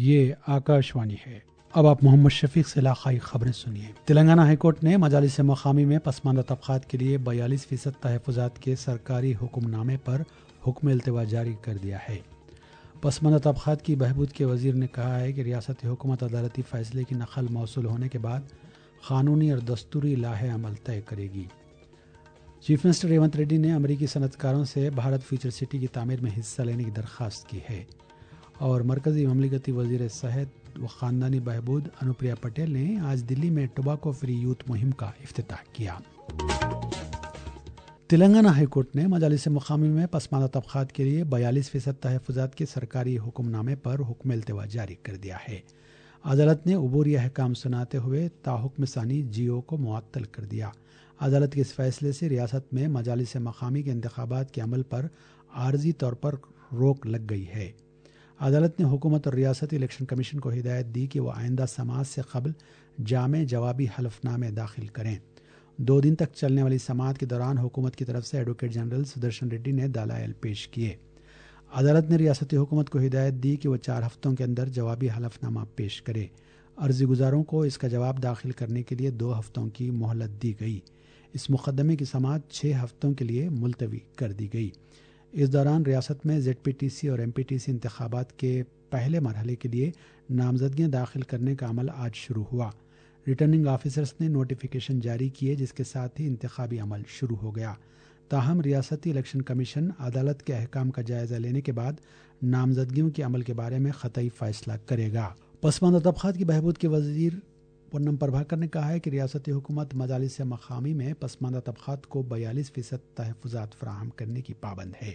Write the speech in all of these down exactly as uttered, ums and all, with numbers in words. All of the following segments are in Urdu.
یہ آکاشوانی ہے۔ اب آپ محمد شفیق سے علاقائی خبریں سنیے۔ تلنگانہ ہائی کورٹ نے مجالس مقامی میں پسماندہ طبقات کے لیے بیالیس فیصد تحفظات کے سرکاری حکم نامے پر حکم التوا جاری کر دیا ہے۔ پسماندہ طبقات کی بہبود کے وزیر نے کہا ہے کہ ریاستی حکومت عدالتی فیصلے کی نقل موصول ہونے کے بعد قانونی اور دستوری لائحہ عمل طے کرے گی۔ چیف منسٹر ریونت ریڈی نے امریکی صنعت کاروں سے بھارت فیوچر سٹی کی تعمیر میں حصہ لینے کی درخواست کی ہے، اور مرکزی مملکتی وزیر صحت و خاندانی بہبود انوپریا پٹیل نے آج دلی میں ٹوباکو فری یوتھ مہم کا افتتاح کیا۔ تلنگانہ ہائی کورٹ نے مجالس مقامی میں پسماندہ طبقات کے لیے بیالیس فیصد تحفظات کے سرکاری حکم نامے پر حکم التوا جاری کر دیا ہے۔ عدالت نے عبوری احکام سناتے ہوئے تاحکم ثانی جی او کو معطل کر دیا۔ عدالت کے اس فیصلے سے ریاست میں مجالس مقامی کے انتخابات کے عمل پر عارضی طور پر روک لگ گئی ہے۔ عدالت نے حکومت اور ریاستی الیکشن کمیشن کو ہدایت دی کہ وہ آئندہ سماعت سے قبل جامع جوابی حلف نامے داخل کریں۔ دو دن تک چلنے والی سماعت کے دوران حکومت کی طرف سے ایڈوکیٹ جنرل سدرشن ریڈی نے دلائل پیش کیے۔ عدالت نے ریاستی حکومت کو ہدایت دی کہ وہ چار ہفتوں کے اندر جوابی حلف نامہ پیش کرے۔ عرضی گزاروں کو اس کا جواب داخل کرنے کے لیے دو ہفتوں کی مہلت دی گئی۔ اس مقدمے کی سماعت چھ ہفتوں کے لیے ملتوی کر دی گئی۔ اس دوران ریاست میں زیڈ پی ٹی سی اور ایم پی ٹی سی انتخابات کے پہلے مرحلے کے لیے نامزدگیاں داخل کرنے کا عمل آج شروع ہوا۔ ریٹرننگ آفیسرز نے نوٹیفیکیشن جاری کیے، جس کے ساتھ ہی انتخابی عمل شروع ہو گیا۔ تاہم ریاستی الیکشن کمیشن عدالت کے احکام کا جائزہ لینے کے بعد نامزدگیوں کے عمل کے بارے میں قطعی فیصلہ کرے گا۔ پسماندہ طبقات کی بہبود کے وزیر پونم پربھاکر نے کہا ہے کہ ریاستی حکومت مجالس مقامی میں پسماندہ طبقات کو بیالیس فیصد تحفظات فراہم کرنے کی پابند ہے۔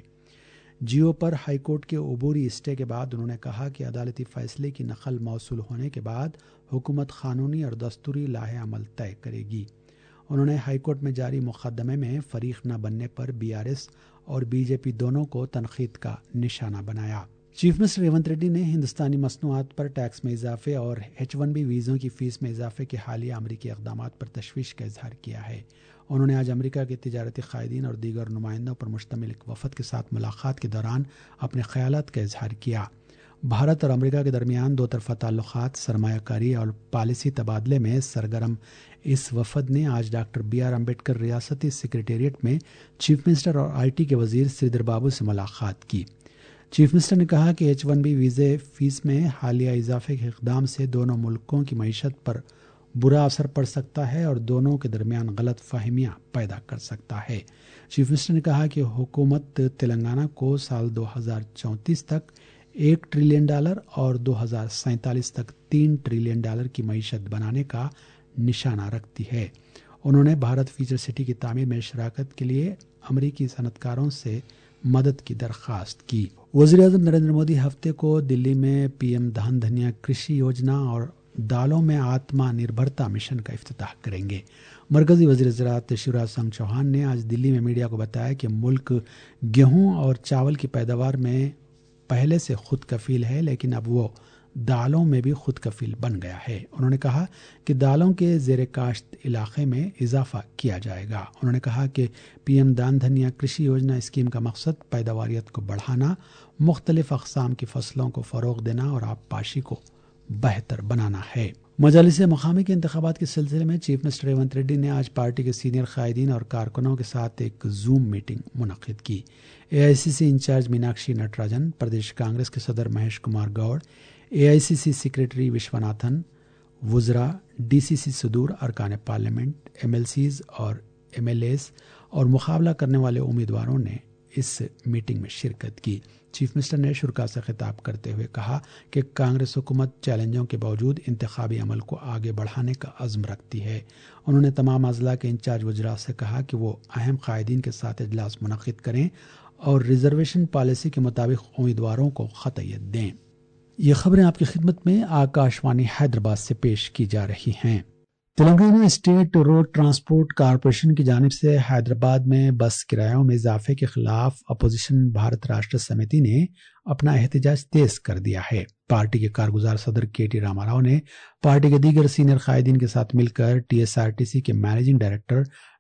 جیو پر ہائی کورٹ کے عبوری اسٹے کے بعد انہوں نے کہا کہ عدالتی فیصلے کی نقل موصول ہونے کے بعد حکومت قانونی اور دستوری لائحہ عمل طے کرے گی۔ انہوں نے ہائی کورٹ میں جاری مقدمے میں فریق نہ بننے پر بی آر ایس اور بی جے پی دونوں کو تنقید کا نشانہ بنایا۔ چیف منسٹر ریونت ریڈی نے ہندوستانی مصنوعات پر ٹیکس میں اضافے اور ایچ ون بی ویزوں کی فیس میں اضافے کے حالیہ امریکی اقدامات پر تشویش کا اظہار کیا ہے۔ انہوں نے آج امریکہ کے تجارتی قائدین اور دیگر نمائندوں پر مشتمل ایک وفد کے ساتھ ملاقات کے دوران اپنے خیالات کا اظہار کیا۔ بھارت اور امریکہ کے درمیان دو طرفہ تعلقات، سرمایہ کاری اور پالیسی تبادلے میں سرگرم اس وفد نے آج ڈاکٹر بی آر امبیڈکر ریاستی سیکریٹریٹ میں چیف منسٹر اور آئی ٹی کے وزیر سریدر بابو سے ملاقات کی۔ چیف منسٹر نے کہا کہ ایچ ون بی ویزے فیس میں حالیہ اضافے کے اقدام سے دونوں ملکوں کی معیشت پر برا اثر پڑ سکتا ہے اور دونوں کے درمیان غلط فہمیاں پیدا کر سکتا ہے۔ چیف منسٹر نے کہا کہ حکومت تلنگانہ کو سال دو ہزار چونتیس تک ایک ٹریلین ڈالر اور دو ہزار سینتالیس تک تین ٹریلین ڈالر کی معیشت بنانے کا نشانہ رکھتی ہے۔ انہوں نے بھارت فیوچر سٹی کی تعمیر میں شراکت کے لیے امریکی صنعت کاروں سے مدد کی درخواست کی۔ وزیر اعظم نریندر مودی ہفتے کو دلی میں پی ایم دھن دھنیا کرشی یوجنا اور دالوں میں آتما نربھرتا مشن کا افتتاح کریں گے۔ مرکزی وزیر زراعت شیوراج سنگھ چوہان نے آج دلی میں میڈیا کو بتایا کہ ملک گیہوں اور چاول کی پیداوار میں پہلے سے خود کفیل ہے، لیکن اب وہ دالوں میں بھی خود کفیل بن گیا ہے۔ انہوں نے کہا کہ دالوں کے زیر کاشت علاقے میں اضافہ کیا جائے گا۔ انہوں نے کہا کہ پی ایم دھن دھنیا کرشی یوجنا اسکیم کا مقصد پیداواریت کو بڑھانا، مختلف اقسام کی فصلوں کو فروغ دینا اور آب پاشی کو بہتر بنانا ہے۔ مجالس مقامی کے انتخابات کے سلسلے میں چیف منسٹر ریونت ریڈی نے آج پارٹی کے سینئر قائدین اور کارکنوں کے ساتھ ایک زوم میٹنگ منعقد کی۔ A I C C incharge Meenakshi Natarajan, Pradesh Congress کے صدر Mahesh Kumar Goud, A I C C secretary Viswanathan, وزراء، ڈی سی سی صدور، ارکان پارلیمنٹ، ایم ایل سیز اور ایم ایل ایز اور مقابلہ کرنے والے امیدواروں نے اس میٹنگ میں شرکت کی۔ چیف منسٹر نے شرکاء سے خطاب کرتے ہوئے کہا کہ کانگریس حکومت چیلنجوں کے باوجود انتخابی عمل کو آگے بڑھانے کا عزم رکھتی ہے۔ انہوں نے تمام اضلاع کے انچارج وزراء سے کہا کہ وہ اہم قائدین کے ساتھ اجلاس منعقد کریں اور ریزرویشن پالیسی کے مطابق امیدواروں کو قطعیت دیں۔ یہ خبریں آپ کی خدمت میں آکاشوانی حیدرآباد سے پیش کی جا رہی ہیں۔ Telangana state road transport corporation کی جانب سے حیدرآباد میں بس کرایوں میں اضافے کے خلاف اپوزیشن بھارت راشٹر سمیتی نے اپنا احتجاج تیز کر دیا ہے۔ پارٹی کے کارگزار صدر کے ٹی راما راؤ نے پارٹی کے دیگر سینئر قائدین کے ساتھ مل کر T S R T C کے مینیجنگ ڈائریکٹر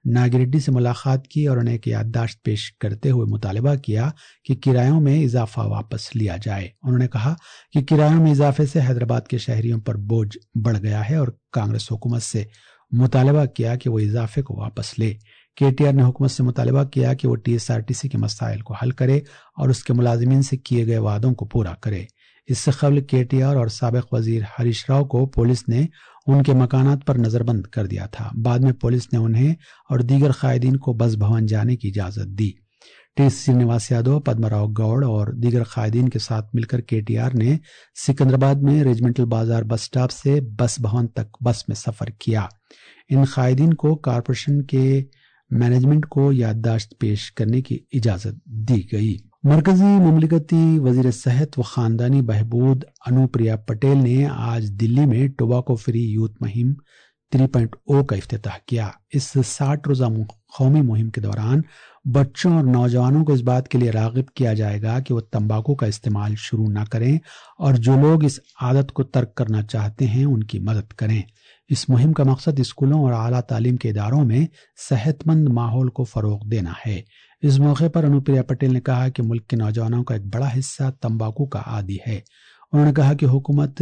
ناگریڈی سے ملاقات کی اور انہیں ایک یادداشت پیش کرتے ہوئے مطالبہ کیا کہ کرایوں میں اضافہ واپس لیا جائے۔ انہوں نے کہا کہ کرایوں میں اضافے سے حیدرآباد کے شہریوں پر بوجھ بڑھ گیا ہے اور کانگریس حکومت سے مطالبہ کیا کہ وہ اضافے کو واپس لے۔ کے ٹی آر نے حکومت سے مطالبہ کیا کہ وہ T S R T C کے مسائل کو حل کرے اور اس کے ملازمین سے کیے گئے وعدوں کو پورا کرے۔ اس سے قبل کے ٹی آر اور سابق وزیر ہریش راؤ کو پولیس نے ان کے مکانات پر نظر بند کر دیا تھا۔ بعد میں پولیس نے انہیں اور دیگر قائدین کو بس بھون جانے کی اجازت دی۔ ٹی سرینواس یادو، پدما راؤ گوڑ اور دیگر قائدین کے ساتھ مل کر کے ٹی آر نے سکندرآباد میں ریجمنٹل بازار بس سٹاپ سے بس بھون تک بس میں سفر کیا۔ ان قائدین کو کارپوریشن کے مینجمنٹ کو یادداشت پیش کرنے کی اجازت دی گئی۔ مرکزی مملکتی وزیر صحت و خاندانی بہبود انوپریا پٹیل نے آج دلی میں ٹوباکو فری یوتھ مہم تین پوائنٹ صفر کا افتتاح کیا۔ اس ساٹھ روزہ قومی مہم کے دوران بچوں اور نوجوانوں کو اس بات کے لیے راغب کیا جائے گا کہ وہ تمباکو کا استعمال شروع نہ کریں اور جو لوگ اس عادت کو ترک کرنا چاہتے ہیں ان کی مدد کریں۔ اس مہم کا مقصد اسکولوں اور اعلیٰ تعلیم کے اداروں میں صحت مند ماحول کو فروغ دینا ہے۔ اس موقع پر انوپریا پٹیل نے کہا کہ ملک کے نوجوانوں کا ایک بڑا حصہ تمباکو کا عادی ہے۔ انہوں نے کہا کہ حکومت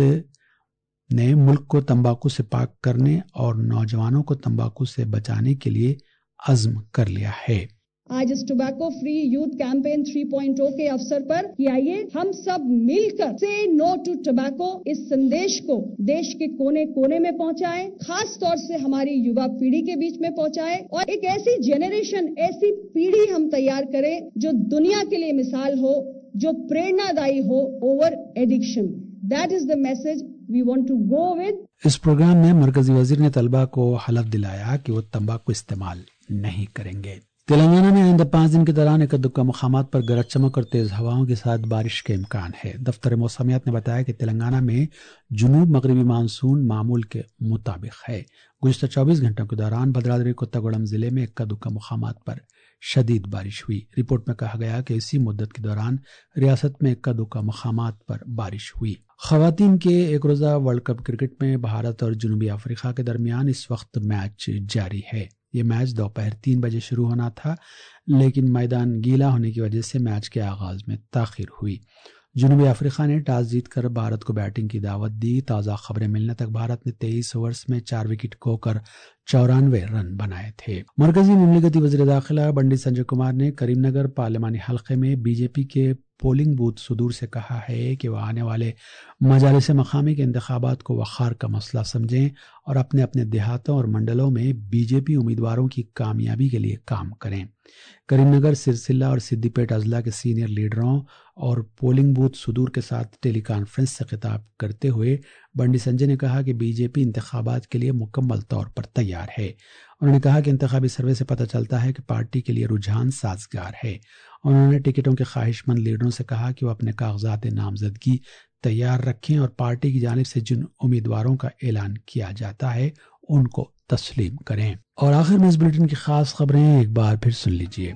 نے ملک کو تمباکو سے پاک کرنے اور نوجوانوں کو تمباکو سے بچانے کے لیے عزم کر لیا ہے۔ آج اس ٹوبیکو فری یوتھ کیمپین تین پوائنٹ صفر کے اوسر پر کہ آئیے ہم سب مل کر سے نو ٹو ٹوبیکو اس سندیش کو دیش کے کونے کونے میں پہنچائیں، خاص طور سے ہماری یووا پیڑھی کے بیچ میں پہنچائیں اور ایک ایسی جنریشن، ایسی پیڑھی ہم تیار کریں جو دنیا کے لیے مثال ہو، جو پریرنا دائی ہو over addiction. That is the message we want to go with. اس پروگرام میں مرکزی وزیر نے طلبہ کو حلف دلایا کہ وہ تمباکو استعمال نہیں کریں گے۔ تلنگانہ میں آئندہ پانچ دن کے دوران ایک دکا مقامات پر گرج چمک اور تیز ہواؤں کے ساتھ بارش کے امکان ہے۔ دفتر موسمیات نے بتایا کہ تلنگانہ میں جنوب مغربی مانسون معمول کے مطابق ہے۔ گزشتہ چوبیس گھنٹوں کے دوران بھدرادری کوتاگوڑم ضلع میں ایک دکا مقامات پر شدید بارش ہوئی۔ رپورٹ میں کہا گیا کہ اسی مدت کے دوران ریاست میں ایک دکا مقامات پر بارش ہوئی۔ خواتین کے ایک روزہ ورلڈ کپ کرکٹ میں بھارت اور جنوبی افریقہ کے درمیان اس وقت میچ جاری ہے۔ یہ میچ دوپہر تین بجے شروع ہونا تھا، لیکن میدان گیلا ہونے کی وجہ سے میچ کے آغاز میں تاخیر ہوئی۔ جنوبی افریقہ نے ٹاس جیت کر بھارت کو بیٹنگ کی دعوت دی۔ تازہ خبریں ملنے تک بھارت نے تیئیس اوورز میں چار وکٹ کھو کر چورانوے رن بنائے تھے۔ مرکزی مملکتی وزیر داخلہ بنڈی سنجے کمار نے کریم نگر پارلیمانی حلقے میں بی جے پی کے پولنگ بوتھ صدور سے کہا ہے کہ وہ آنے والے مجالس مقامی کے انتخابات کو وقار کا مسئلہ سمجھیں اور اپنے اپنے دیہاتوں اور منڈلوں میں بی جے پی امیدواروں کی کامیابی کے لیے کام کریں۔ کریم نگر، سرسلہ اور سدی پیٹ اضلاع کے سینئر لیڈروں اور پولنگ بوتھ صدور کے ساتھ ٹیلی کانفرنس سے خطاب کرتے ہوئے بنڈی سنجے نے کہا کہ بی جے پی انتخابات کے لیے مکمل طور پر تیار ہے۔ انہوں نے کہا کہ انتخابی سروے سے پتہ چلتا ہے کہ پارٹی کے لیے رجحان سازگار ہے۔ انہوں نے ٹکٹوں کے خواہش مند لیڈروں سے کہا کہ وہ اپنے کاغذات نامزدگی تیار رکھیں اور پارٹی کی جانب سے جن امیدواروں کا اعلان کیا جاتا ہے ان کو تسلیم کریں۔ اور آخر میں اس بلیٹن کی خاص خبریں ایک بار پھر سن لیجیے۔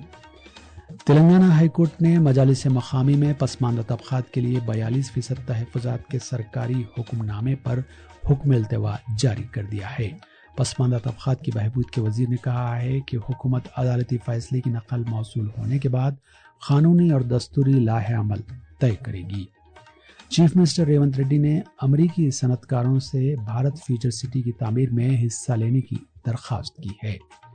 تلنگانہ ہائی کورٹ نے مجالس مقامی میں پسماندہ طبقات کے لیے بیالیس فیصد تحفظات کے سرکاری حکم نامے پر حکم التوا جاری کر دیا ہے۔ پسماندہ طبقات کی بہبود کے وزیر نے کہا ہے کہ حکومت عدالتی فیصلے کی نقل موصول ہونے کے بعد قانونی اور دستوری لائحہ عمل طے کرے گی۔ چیف منسٹر ریونت ریڈی نے امریکی صنعت کاروں سے بھارت فیوچر سٹی کی تعمیر میں حصہ لینے کی درخواست کی ہے۔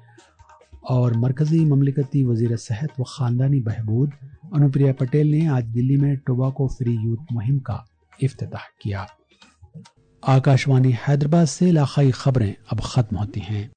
اور مرکزی مملکتی وزیر صحت و خاندانی بہبود انوپریا پٹیل نے آج دلی میں ٹوباکو فری یوتھ مہم کا افتتاح کیا۔ آکاشوانی حیدرآباد سے علاقائی خبریں اب ختم ہوتی ہیں۔